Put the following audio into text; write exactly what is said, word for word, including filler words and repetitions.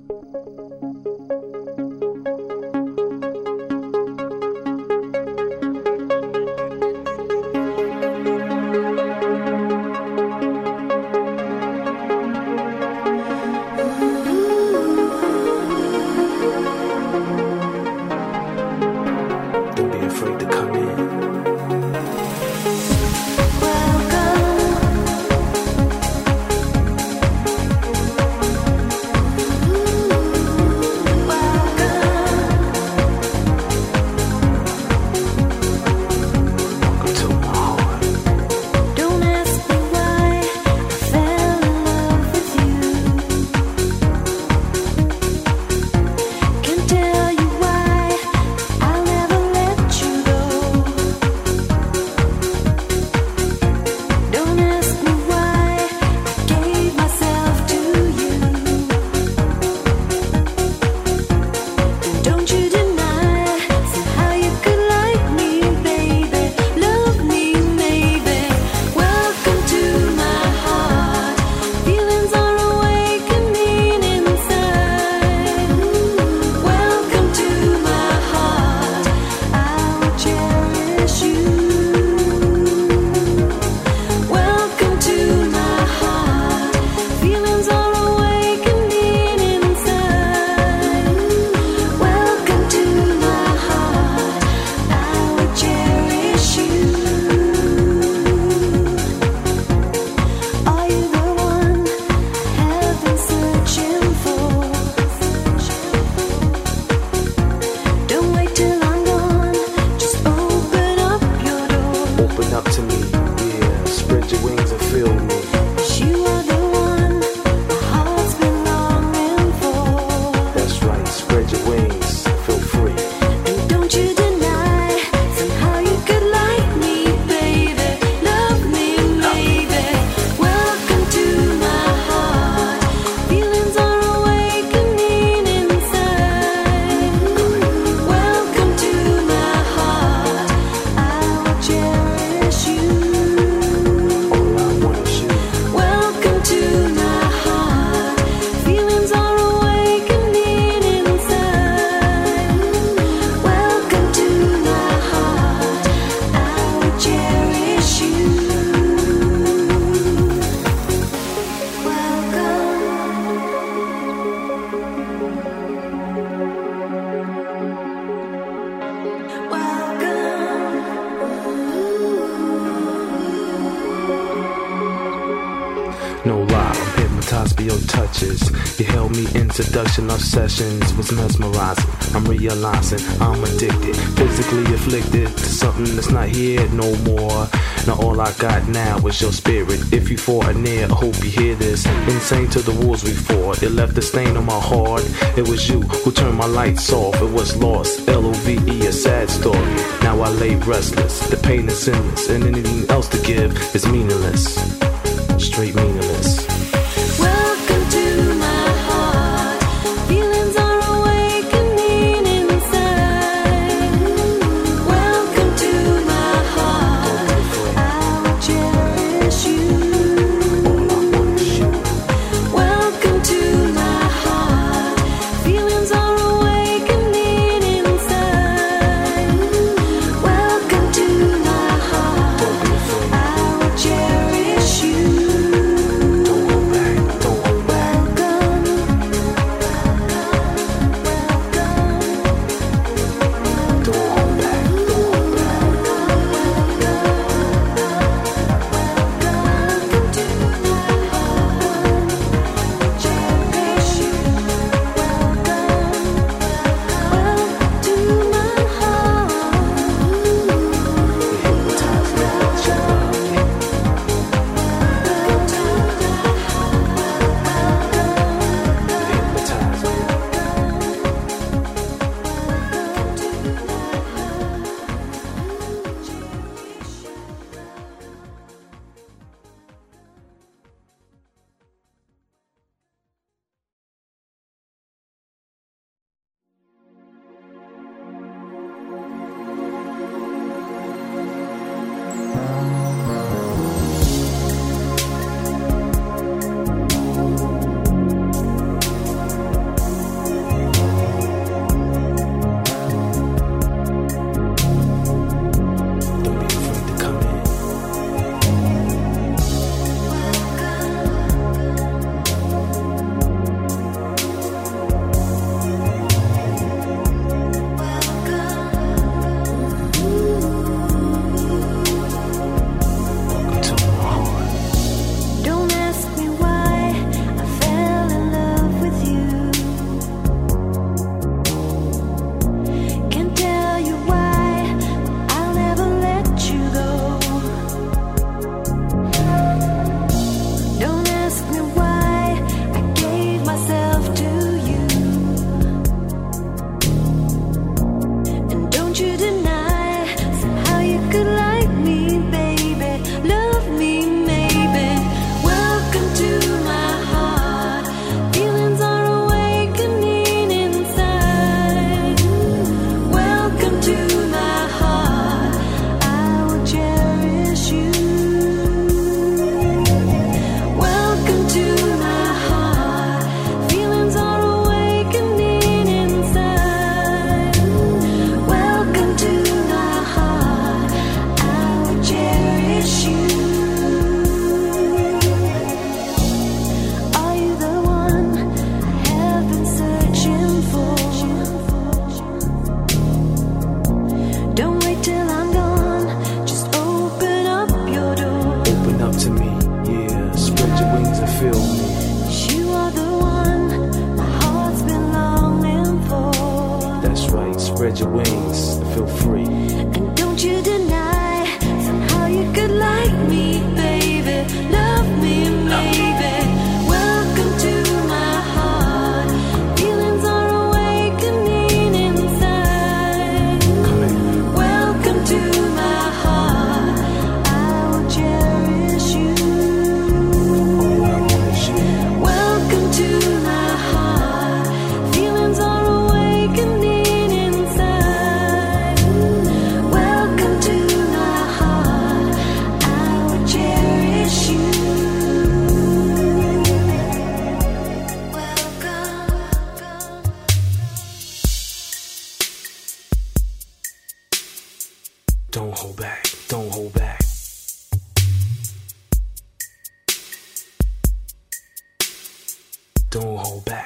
No lie, I'm hypnotized by your touches. You held me in seduction, our sessions was mesmerizing. I'm realizing I'm addicted, physically afflicted to something that's not here no more. Now all I got now is your spirit. If you fought near, I hope you hear this. Insane to the rules we fought. It left a stain on my heart. It was you who turned my lights off. It was lost, L O V E, a sad story. Now I lay restless. The pain is endless, and anything else to give is meaningless. Straight meaningless. Welcome to my heart. Feelings are awakening inside. Welcome to my heart. I will cherish you. Welcome to my heart. Feelings are awakening inside. Welcome to my heart. I will cherish you. don't hold back.